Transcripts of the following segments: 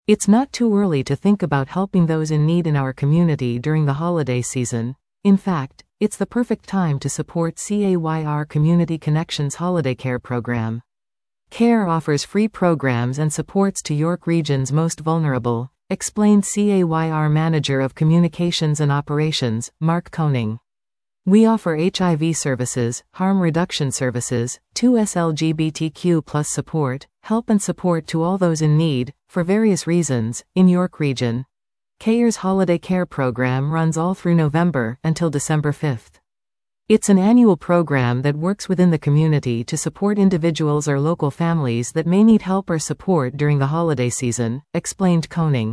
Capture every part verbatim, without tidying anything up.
It's not too early to think about helping those in need in our community during the holiday season. In fact, it's the perfect time to support C A Y R Community Connections Holiday Care Program. CARE offers free programs and supports to York Region's most vulnerable, explained C A Y R Manager of Communications and Operations, Mark Koning. We offer H I V services, harm reduction services, two S L G B T Q plus support, help and support to all those in need, for various reasons, in York Region. CARE's Holiday Care Program runs all through November, until December fifth. It's an annual program that works within the community to support individuals or local families that may need help or support during the holiday season, explained Koning.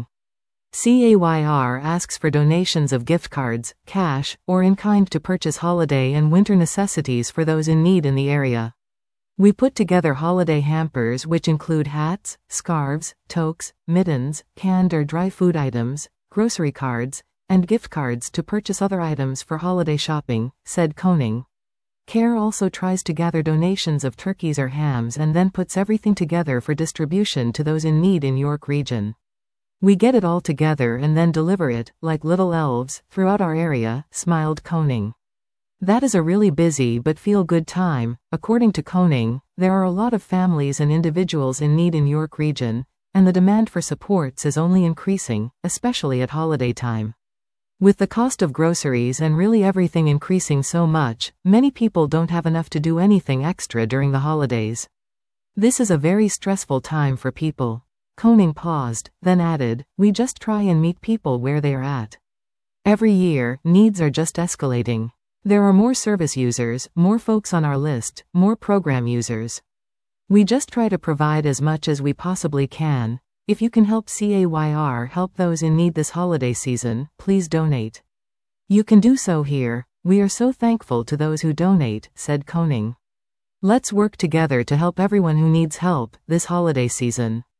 C A Y R asks for donations of gift cards, cash, or in kind to purchase holiday and winter necessities for those in need in the area. We put together holiday hampers which include hats, scarves, toques, mittens, canned or dry food items, grocery cards, and gift cards to purchase other items for holiday shopping, said Koning. CARE also tries to gather donations of turkeys or hams and then puts everything together for distribution to those in need in York Region. We get it all together and then deliver it, like little elves, throughout our area, smiled Koning. That is a really busy but feel-good time. According to Koning, there are a lot of families and individuals in need in York Region, and the demand for supports is only increasing, especially at holiday time. With the cost of groceries and really everything increasing so much, many people don't have enough to do anything extra during the holidays. This is a very stressful time for people. Koning paused, then added, we just try and meet people where they are at. Every year, needs are just escalating. There are more service users, more folks on our list, more program users. We just try to provide as much as we possibly can. If you can help C A Y R help those in need this holiday season, please donate. You can do so here. We are so thankful to those who donate, said Koning. Let's work together to help everyone who needs help this holiday season.